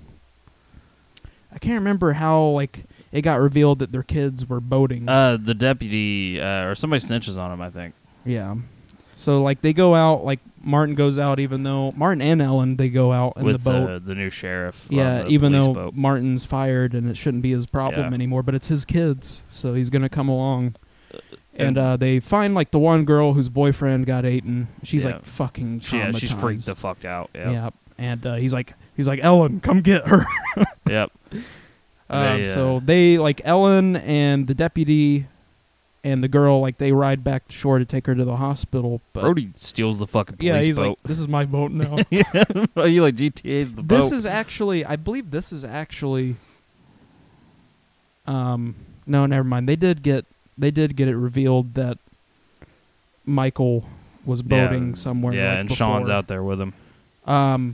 I can't remember how like it got revealed that their kids were boating. Uh, the deputy uh, or somebody snitches on him, I think. yeah. So like they go out, like Martin goes out, even though Martin and Ellen they go out in with the boat. uh, the new sheriff. yeah, on the even police though boat. Martin's fired and it shouldn't be his problem Yeah. anymore, but it's his kids, so he's gonna come along. And and- uh, they find like the one girl whose boyfriend got eaten. She's Yeah. like fucking She, yeah, she's freaked traumatized. the fuck out. Yeah. Yeah, and uh, he's like, he's like, Ellen, come get her. Yep. Um, They, uh, so they like Ellen and the deputy and the girl like they ride back to shore to take her to the hospital. But Brody steals the fucking police yeah, he's boat. like, this is my boat now. yeah, you like G T A's the This boat. is actually, I believe this is actually. Um, no, never mind. They did get, they did get it revealed that Michael was boating yeah, somewhere. Yeah, like, and before. Sean's out there with him. Um,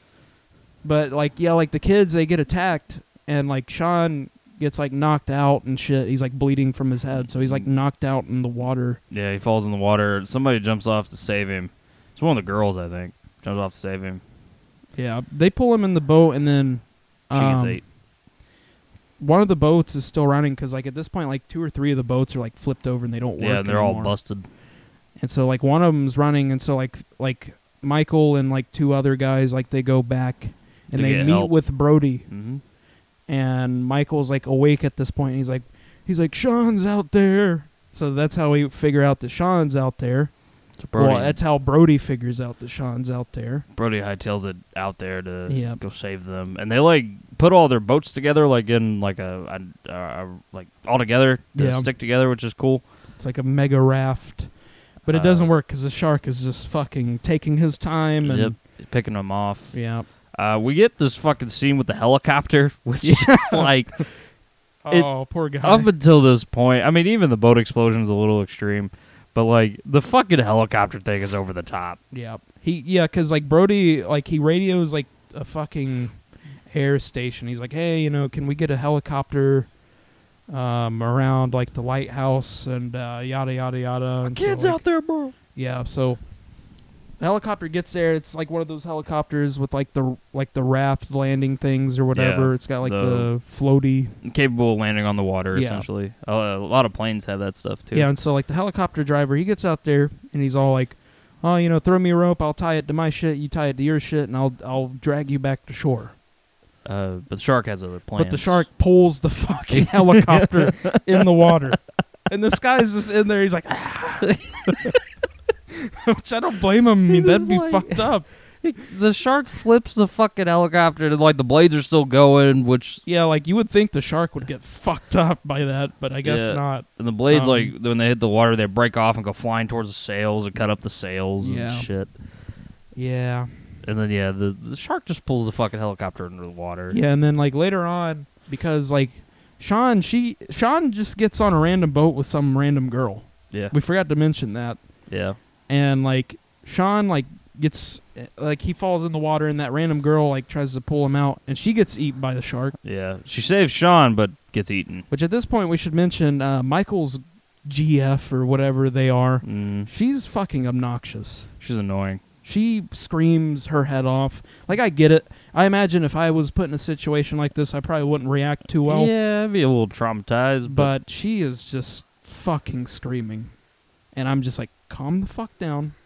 but like yeah, like the kids they get attacked and like Sean gets like knocked out and shit. He's like bleeding from his head, so he's like knocked out in the water. Yeah, he falls in the water. Somebody jumps off to save him. It's one of the girls, I think. Jumps off to save him. Yeah, they pull him in the boat and then She gets um, ate. one of the boats is still running because like at this point like two or three of the boats are like flipped over and they don't work. Yeah, and they're all anymore. busted. And so like one of them's running, and so like like Michael and like two other guys like they go back and To they get meet help. with Brody. Mm-hmm. And Michael's like awake at this point. And he's like, he's like, Sean's out there. So that's how we figure out that Sean's out there. So Brody, Well, that's how Brody figures out that Sean's out there. Brody hightails it out there to Yep. go save them, and they like put all their boats together, like in like a, a, a like all together to Yeah. stick together, which is cool. It's like a mega raft, but it Uh, doesn't work because the shark is just fucking taking his time. And Yep, picking them off. yeah. Uh, we get this fucking scene with the helicopter, which is like It- Oh, poor guy. up until this point. I mean, even the boat explosion is a little extreme, but like the fucking helicopter thing is over the top. Yeah. He yeah, cuz like Brody like he radios like a fucking air station. He's like, "Hey, you know, can we get a helicopter um around like the lighthouse and uh yada yada yada." And so, like, there, bro. Yeah, so the helicopter gets there. It's like one of those helicopters with like the like the raft landing things or whatever. Yeah, it's got like the- the, floaty. Capable of landing on the water, Yeah. essentially. Uh, a lot of planes have that stuff too. Yeah, and so like the helicopter driver, he gets out there and he's all like, "Oh, you know, throw me a rope. I'll tie it to my shit. You tie it to your shit, and I'll I'll drag you back to shore." Uh, but the shark has other plans. But the shark pulls the fucking helicopter in the water, and this guy's just in there. He's like, which I don't blame him. I mean, He that'd just, be like- fucked up. the shark flips the fucking helicopter, and like the blades are still going, which Yeah, like you would think the shark would get fucked up by that, but I guess Yeah. not. and the blades Um, like when they hit the water, they break off and go flying towards the sails and cut up the sails Yeah. and shit. Yeah, And then yeah, the the shark just pulls the fucking helicopter into the water. yeah, and then like later on, because like Sean, she Sean just gets on a random boat with some random girl. yeah, We forgot to mention that. yeah. And like Sean like gets like he falls in the water and that random girl like tries to pull him out and she gets eaten by the shark, Yeah, she saves Sean, but gets eaten. which at this point we should mention uh, Michael's G F or whatever they are. Mm, She's fucking obnoxious. she's annoying. She screams her head off. Like, I get it. I imagine if I was put in a situation like this, I probably wouldn't react too well. yeah, I'd be a little traumatized, but, But she is just fucking screaming. And I'm just like, calm the fuck down.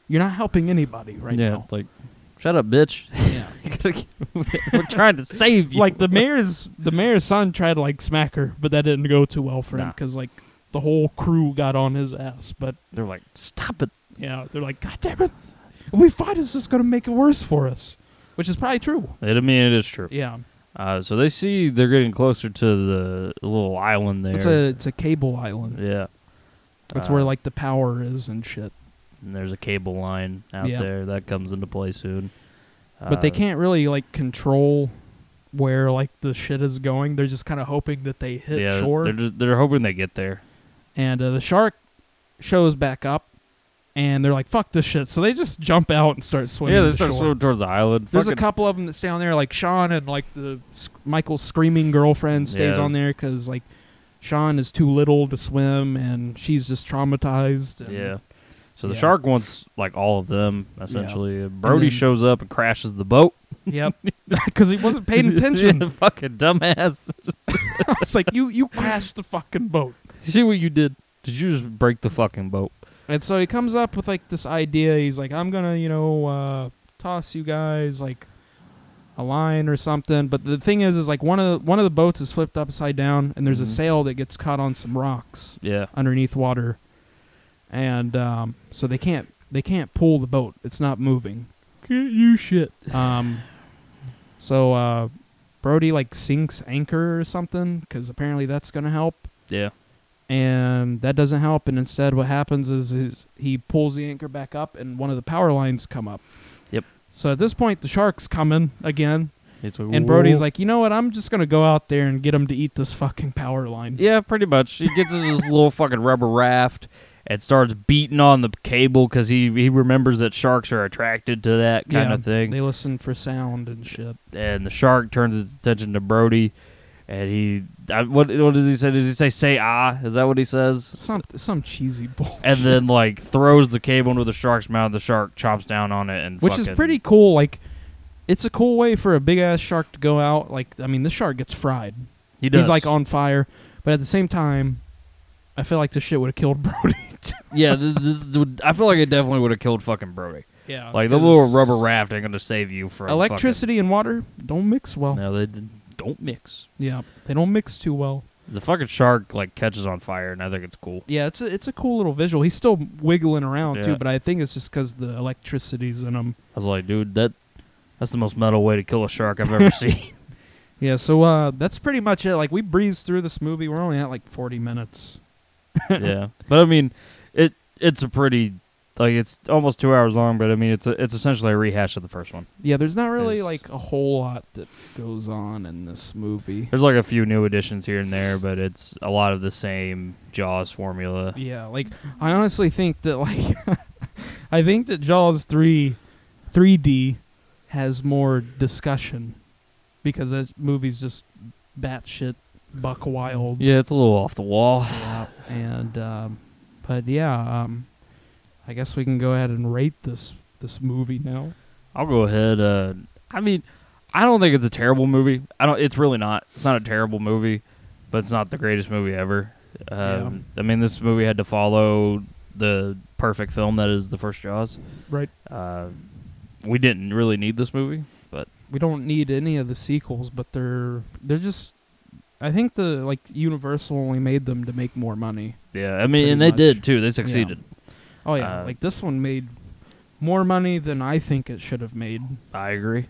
you're not helping anybody right yeah, now. it's like, shut up, bitch. Yeah. We're trying to save you. Like the mayor's the mayor's son tried to like smack her, but that didn't go too well for him Nah. because like the whole crew got on his ass. But they're like, stop it. yeah, they're like, God damn it, if we fight, it's just gonna make it worse for us, which is probably true. I mean, it is true. Yeah, Uh, so they see they're getting closer to the little island there. it's a it's a cable island. yeah. That's Uh, where like the power is and shit. And there's a cable line out Yeah. there that comes into play soon. But they Uh, can't really like control where like the shit is going. They're just kind of hoping that they hit yeah, shore. They're just, they're hoping they get there. And uh, the shark shows back up, and they're like, "Fuck this shit!" So they just jump out and start swimming. yeah, to they start shore. swimming towards the island. There's Fucking- a couple of them that's down there, like Sean and like the sc- Michael's screaming girlfriend stays Yeah. on there because like Sean is too little to swim, and she's just traumatized. And Yeah. So the Yeah. shark wants like all of them essentially. Uh, then- Brody shows up and crashes the boat. Yep. Because he wasn't paying attention. Yeah, fucking dumbass. It's like you you crashed the fucking boat. See what you did? Did you just break the fucking boat? And so he comes up with like this idea. He's like, I'm gonna, you know, uh, toss you guys like a line or something. But the thing is, is like one of the, one of the boats is flipped upside down, and there's Mhm. a sail that gets caught on some rocks Yeah. underneath water, and um, so they can't they can't pull the boat. It's not moving. Can't use shit. Um, so uh, Brody like sinks anchor or something because apparently that's gonna help. Yeah. And that doesn't help, and instead what happens is, is he pulls the anchor back up and one of the power lines come up. Yep. So at this point the shark's coming again, It's like, and Brody's "Whoa." like, you know what, I'm just going to go out there and get him to eat this fucking power line. Yeah, pretty much. He gets in this little fucking rubber raft and starts beating on the cable because he, he remembers that sharks are attracted to that kind Yeah, of thing. They listen for sound and shit. And the shark turns its attention to Brody, and he I, what what does he say? Does he say "say ah"? Is that what he says? Some some cheesy bullshit. And then like throws the cable into the shark's mouth. The shark chomps down on it, and Which fucking, is pretty cool. Like, it's a cool way for a big ass shark to go out. Like, I mean, this shark gets fried. He does. He's like on fire, but at the same time, I feel like this shit would have killed Brody. yeah, this, this would, I feel like it definitely would have killed fucking Brody. Yeah, Like the little rubber raft ain't gonna save you from electricity and water don't mix well. Fucking, no, they d- don't mix. Yeah, they don't mix too well. The fucking shark like catches on fire, and I think it's cool. Yeah, it's a, it's a cool little visual. He's still wiggling around Yeah. too, but I think it's just because the electricity's in him. I was like, dude, that that's the most metal way to kill a shark I've ever seen. Yeah, so uh, that's pretty much it. Like, we breezed through this movie. We're only at like forty minutes. Yeah, but I mean, it it's a pretty like it's almost two hours long, but I mean it's a, it's essentially a rehash of the first one. Yeah, there's not really Yes. like a whole lot that goes on in this movie. There's like a few new additions here and there, but it's a lot of the same Jaws formula. Yeah, like I honestly think that like I think that Jaws three, three D has more discussion because that movie's just batshit buck wild. Yeah, it's a little off the wall. Yeah, and um, but yeah, um, I guess we can go ahead and rate this this movie now. I'll go ahead. Uh, I mean, I don't think it's a terrible movie. I don't. It's really not. It's not a terrible movie, but it's not the greatest movie ever. Um, I mean, this movie had to follow the perfect film that is the first Jaws. Right. Uh, we didn't really need this movie, but We don't need any of the sequels, but they're they're just. I think the like Universal only made them to make more money. yeah, I mean, Pretty and they much. did too. They succeeded. Oh yeah, Uh, like this one made more money than I think it should have made. I agree.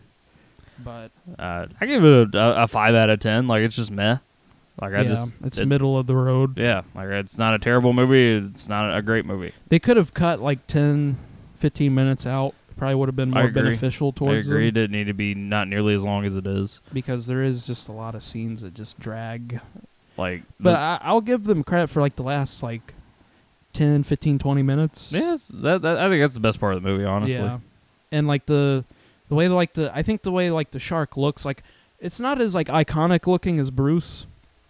But Uh, I give it a, a, a five out of ten. Like it's just meh. Like I yeah, just it's it- middle of the road. Yeah, like it's not a terrible movie. It's not a great movie. They could have cut like ten, fifteen minutes out. Probably would have been I more agree. beneficial I towards agree. It them didn't need to be not nearly as long as it is. because there is just a lot of scenes that just drag. Like, But the- I, I'll give them credit for like the last like ten, fifteen, twenty minutes. yes, that, that I think that's the best part of the movie. Honestly, Yeah. And like the the way like the I think the way like the shark looks like it's not as like iconic looking as Bruce.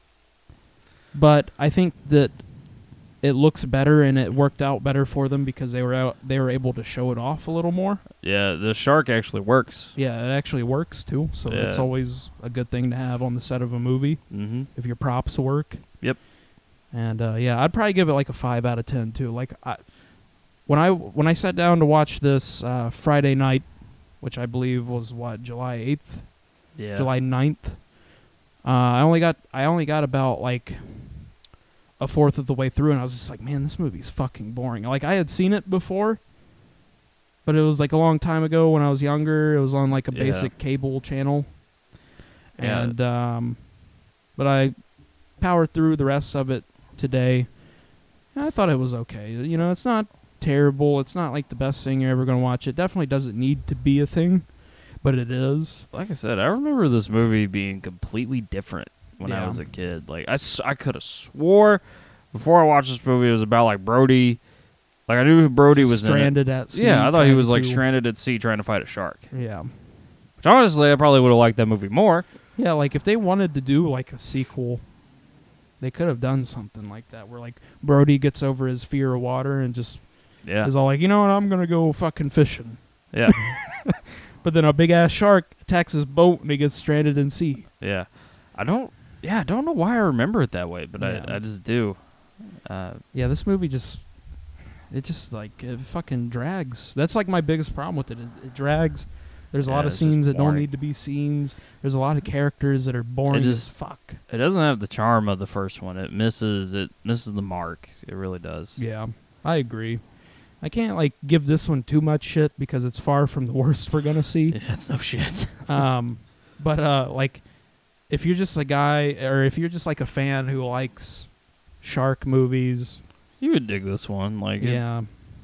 But I think that it looks better and it worked out better for them because they were out, they were able to show it off a little more. yeah, the shark actually works. Yeah, it actually works too. So it's Yeah. always a good thing to have on the set of a movie Mm-hmm. if your props work. Yep. And uh, yeah, I'd probably give it like a five out of ten too. Like I, when I when I sat down to watch this uh, Friday night, which I believe was what July eighth, Yeah. July ninth, uh, I only got I only got about like a fourth of the way through, and I was just like, man, this movie's fucking boring. Like I had seen it before, but it was like a long time ago when I was younger. It was on like a Yeah. basic cable channel, Yeah. and um, but I powered through the rest of it today. And I thought it was okay. You know, it's not terrible. It's not like the best thing you're ever going to watch. It definitely doesn't need to be a thing, but it is. Like I said, I remember this movie being completely different when I Yeah. was a kid. Like I, s- I could have swore before I watched this movie it was about like Brody. Like I knew who Brody Just was stranded in at it. sea. Yeah, I thought he trying was like to- stranded at sea trying to fight a shark. Yeah. Which honestly, I probably would have liked that movie more. Yeah, like if they wanted to do like a sequel, they could have done something like that where like Brody gets over his fear of water and just Yeah, is all like, you know what, I'm going to go fucking fishing. yeah, But then a big ass shark attacks his boat and he gets stranded in sea. yeah. I don't. Yeah, I don't know why I remember it that way, but Yeah. I, I just do. Uh, Yeah, this movie just it just like it fucking drags. That's like my biggest problem with it. Is it drags. There's a Yeah, lot of it's just scenes that don't boring. need to be scenes. There's a lot of characters that are boring just- as fuck. it doesn't have the charm of the first one. It misses. It misses the mark. It really does. Yeah, I agree. I can't like give this one too much shit because it's far from the worst we're gonna see. Yeah, it's no shit. um, but uh, like, if you're just a guy, or if you're just like a fan who likes shark movies, You would dig this one. Like, it- yeah,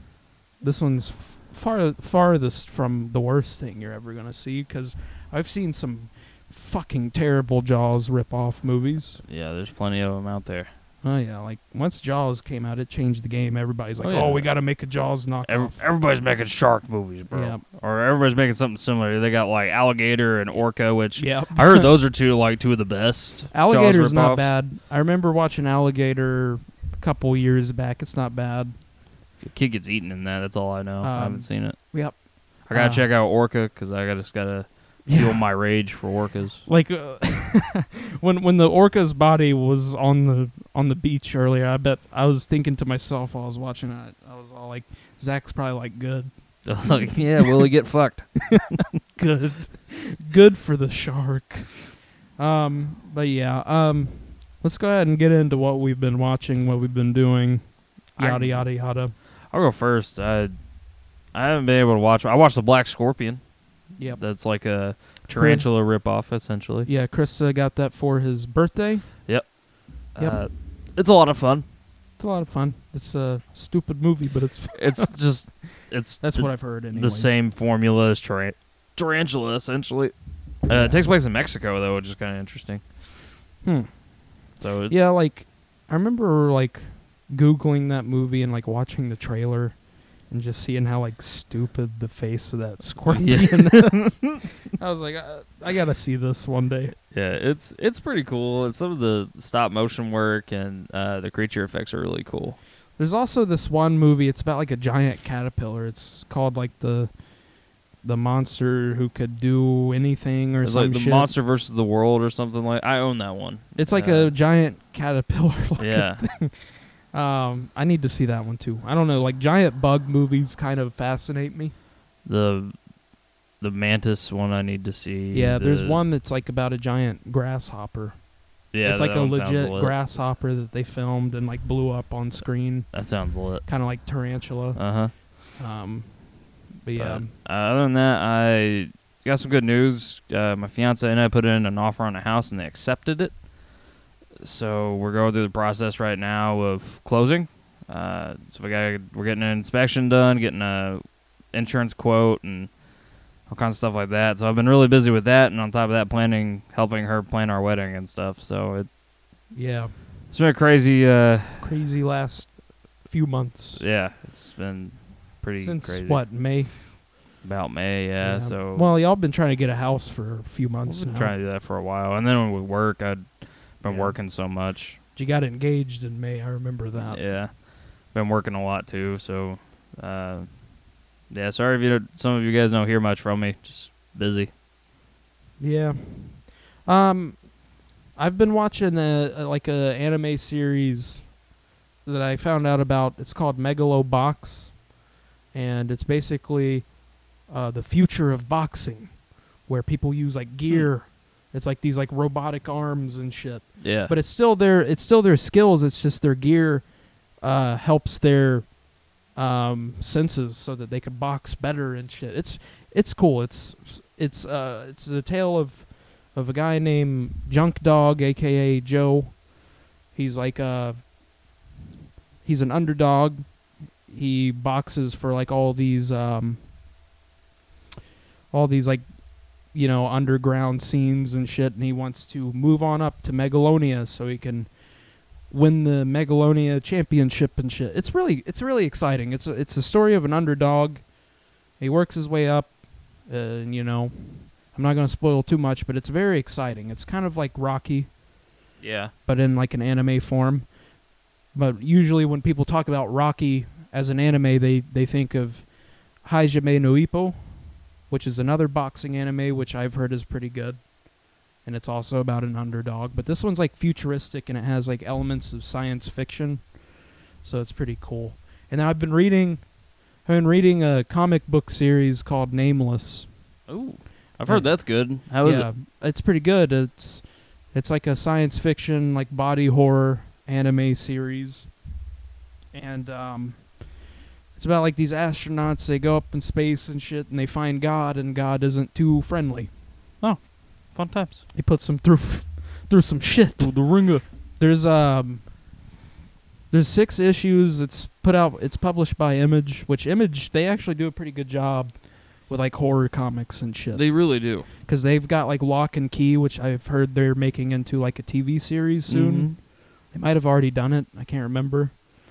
this one's f- far farthest from the worst thing you're ever gonna see. Because I've seen some fucking terrible Jaws rip-off movies. yeah. There's plenty of them out there. Oh yeah, like once Jaws came out, it changed the game. Everybody's like, Oh, "Oh, yeah. we got to make a Jaws knockoff." Every, everybody's making shark movies, bro. Yeah. Or everybody's making something similar. They got like Alligator and Orca, which Yeah, I heard those are two like two of the best. Jaws Alligator's not rip-off. bad. I remember watching Alligator a couple years back. It's not bad. The kid gets eaten in that. That's all I know. I Um, haven't seen it. Yep. I gotta uh, check out Orca because I gotta, just gotta fuel my rage for orcas. Like uh, when when the orca's body was on the on the beach earlier, I bet I was thinking to myself while I was watching it. I was all like, "Zach's probably like good, I was like, yeah, will he get fucked? good, good for the shark." Um, but yeah, um, let's go ahead and get into what we've been watching, what we've been doing, I- yada yada yada. I'll go first. I I haven't been able to watch. I watched the Black Scorpion. Yep. That's like a tarantula ripoff, essentially. Yeah, Chris uh, got that for his birthday. Yep. Uh, it's a lot of fun. It's a lot of fun. It's a stupid movie, but it's It's just it's that's the, what I've heard. Anyways. the same formula as tar- tarantula, essentially. Uh, it takes place in Mexico, though, which is kind of interesting. Hmm. So it's, Yeah, like I remember like Googling that movie and like watching the trailer and just seeing how like stupid the face of that scorpion is. I was like, I, I gotta see this one day. yeah, it's it's pretty cool. And some of the stop motion work and uh, the creature effects are really cool. There's also this one movie. It's about like a giant caterpillar. It's called like the the monster who could do anything or It's some like the shit. Monster versus the World or something like. I own that one. It's like Uh, a giant caterpillar. Yeah. Um, I need to see that one too. I don't know, like giant bug movies kind of fascinate me. The the mantis one I need to see. Yeah, there's The- one that's like about a giant grasshopper. Yeah, it's like that a one sounds legit lit. grasshopper that they filmed and like blew up on screen, That sounds lit. kind of like tarantula. Uh huh. Um, but yeah, But, uh, other than that, I got some good news. Uh, my fiance and I put in an offer on a house, and they accepted it. So we're going through the process right now of closing. Uh, so we got we're getting an inspection done, getting a insurance quote, and all kinds of stuff like that. So I've been really busy with that, and on top of that, planning, helping her plan our wedding and stuff. So it, yeah, it's been a crazy. Uh, crazy last few months. yeah, it's been pretty Since crazy. what, May? About May, yeah. So well, y'all been trying to get a house for a few months I've been now. trying to do that for a while, and then with work, I'd been Yeah. working so much. You got engaged in May. I remember that. Yeah, been working a lot too. So, uh, yeah. Sorry if you don't, some of you guys don't hear much from me. Just busy. Yeah. Um, I've been watching a, a like a anime series that I found out about. It's called Megalobox. and it's basically uh, the future of boxing, where people use like gear. Hmm. It's like these like robotic arms and shit. Yeah. But it's still their it's still their skills. It's just their gear uh, helps their um, senses so that they can box better and shit. It's it's cool. It's it's uh it's a tale of of a guy named Junk Dog, aka Joe. He's like a he's an underdog. He boxes for like all these um all these like you know, underground scenes and shit, and he wants to move on up to Megalonia so he can win the Megalonia championship and shit. It's really, it's really exciting. It's a, it's a story of an underdog. He works his way up, uh, and you know, I'm not gonna spoil too much, but it's very exciting. It's kind of like Rocky, yeah, but in like an anime form. But usually when people talk about Rocky as an anime, they they think of Hajime no Ippo, which is another boxing anime, which I've heard is pretty good. And it's also about an underdog. But this one's like futuristic, and it has like elements of science fiction. So it's pretty cool. And then I've been reading, I've been reading a comic book series called Nameless. Ooh, I've heard that's good. How is yeah, it? It's pretty good. It's it's like a science fiction, like body horror anime series. And um it's about like these astronauts, they go up in space and shit, and they find God, and God isn't too friendly. Oh, fun times. He puts them through through some shit. Through the ringer. There's um there's six issues. It's put out. It's published by Image, which Image, they actually do a pretty good job with like horror comics and shit. They really do. Because they've got like Lock and Key, which I've heard they're making into like a T V series soon. Mm-hmm. They might have already done it. I can't remember.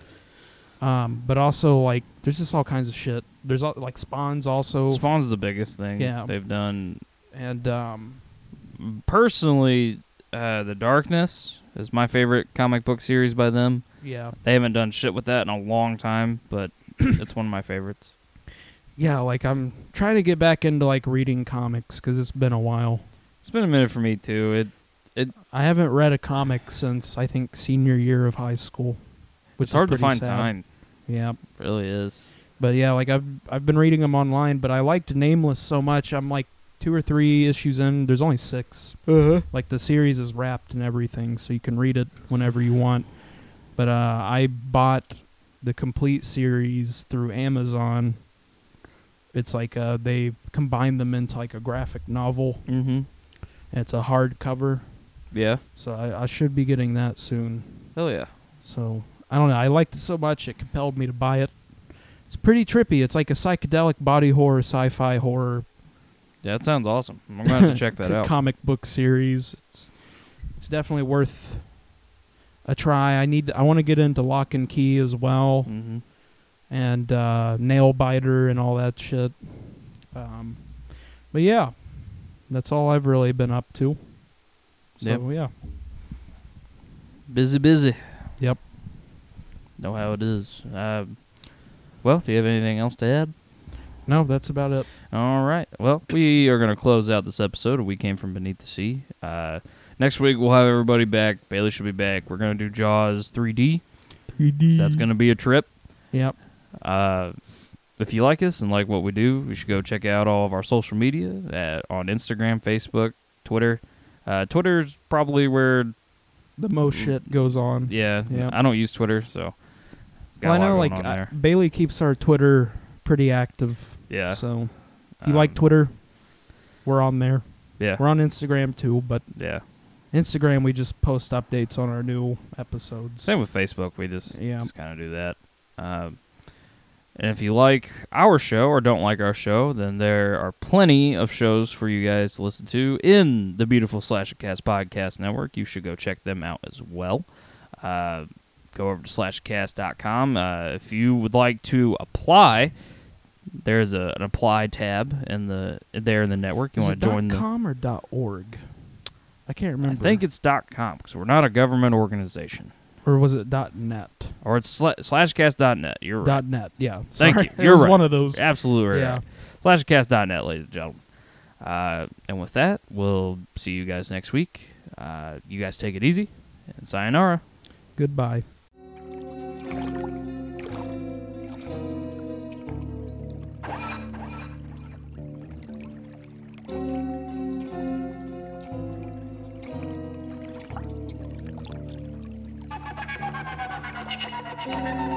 Um, but also, like, there's just all kinds of shit. There's, al- like, Spawn's also... Spawn's the biggest thing Yeah. they've done. And, um... Personally, uh, The Darkness is my favorite comic book series by them. Yeah. They haven't done shit with that in a long time, but it's one of my favorites. Yeah, like, I'm trying to get back into, like, reading comics, because it's been a while. It's been a minute for me, too. It, it. I haven't read a comic since, I think, senior year of high school. Which It's hard to is pretty find sad. time. Yeah. It really is. But, yeah, like, I've I've been reading them online, but I liked Nameless so much, I'm, like, two or three issues in. There's only six. Uh-huh. Like, the series is wrapped and everything, so you can read it whenever you want. But uh, I bought the complete series through Amazon. It's like uh, they combined them into, like, a graphic novel. Mm-hmm. And it's a hardcover. Yeah. So I, I should be getting that soon. Hell yeah. So, I don't know. I liked it so much, it compelled me to buy it. It's pretty trippy. It's like a psychedelic body horror, sci-fi horror. Yeah, that sounds awesome. I'm going to have to check that out. Comic book series. It's, it's definitely worth a try. I need. I want to get into Lock and Key as well. Mm-hmm. And uh, Nail Biter and all that shit. Um, but yeah, that's all I've really been up to. So, Yep. yeah. Busy, busy. Yep. Know how it is. Uh, well, do you have anything else to add? No, that's about it. All right. Well, we are going to close out this episode of We Came From Beneath the Sea. Uh, next week, we'll have everybody back. Bailey should be back. We're going to do Jaws three D. three D. So that's going to be a trip. Yep. Uh, if you like us and like what we do, you should go check out all of our social media at, on Instagram, Facebook, Twitter. Uh, Twitter's probably where... The most shit goes on. Yeah, Yeah. I don't use Twitter, so... it's got Well, I a lot know, going like, on I, there. Bailey keeps our Twitter pretty active. Yeah. So, if you Um, like Twitter, we're on there. Yeah. We're on Instagram, too, but Yeah. Instagram, we just post updates on our new episodes. Same with Facebook. We just, Yeah. just kind of do that. Um, and if you like our show or don't like our show, then there are plenty of shows for you guys to listen to in the beautiful Slash and Cast Podcast Network. You should go check them out as well. Uh, go over to slash cast dot com. Uh, if you would like to apply, there's a, an apply tab in the there in the network. You Is want it to join dot the .com or dot .org? I can't I remember. think it's .com because we're not a government organization. Or was it dot .net? Or it's sla- slashcast dot net. You're right. Dot .net, yeah. Thank Sorry. you. It You're was right. one of those. Absolutely Yeah. right. slashcast dot net, ladies and gentlemen. Uh, and with that, we'll see you guys next week. Uh, you guys take it easy, and sayonara. Goodbye. Bye.